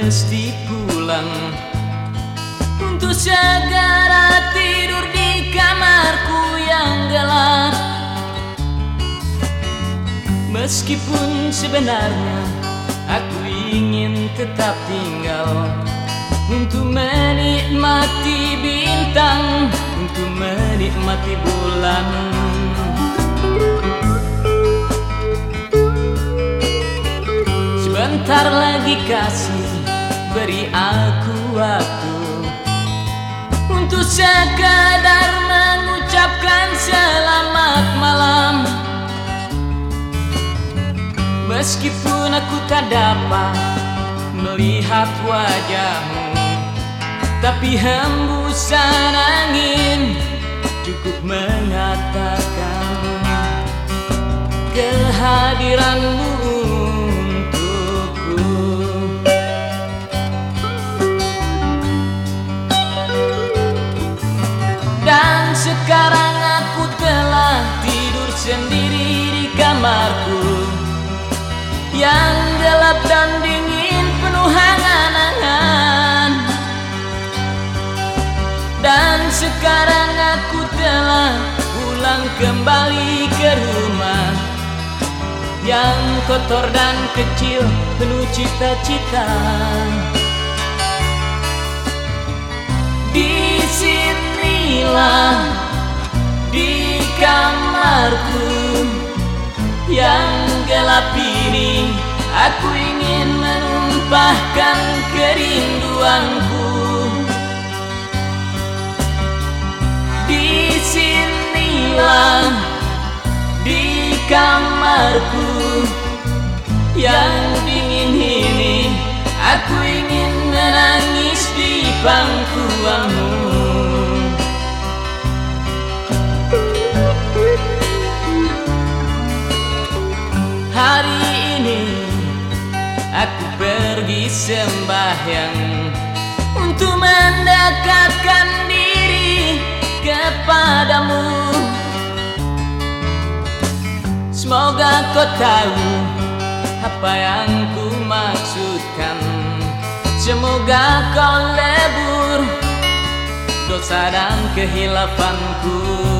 mesti pulang untuk segera tidur di kamarku yang gelap. Meskipun sebenarnya aku ingin tetap tinggal untuk menikmati bintang, untuk menikmati bulan. Sebentar lagi kasih, beri aku waktu untuk sekadar mengucapkan selamat malam. Meskipun aku tak dapat melihat wajahmu, tapi hembusan angin cukup mengatakan kehadiranmu untukku. Dan sekarang aku telah tidur sendiri di kamarku yang gelap dan dingin, penuh angan-angan. Dan sekarang aku telah pulang kembali ke rumah yang kotor dan kecil, penuh cita-cita. Disinilah di kamarku yang gelap ini, aku ingin menumpahkan kerinduanku. Disinilah di kamarku yang dingin ini, aku ingin menangis di pangkuanmu. Hari ini aku pergi sembahyang untuk mendekatkan diri kepadamu. Semoga kau tahu apa yang ku maksudkan. Semoga kau lebur dosa dan kehilafanku.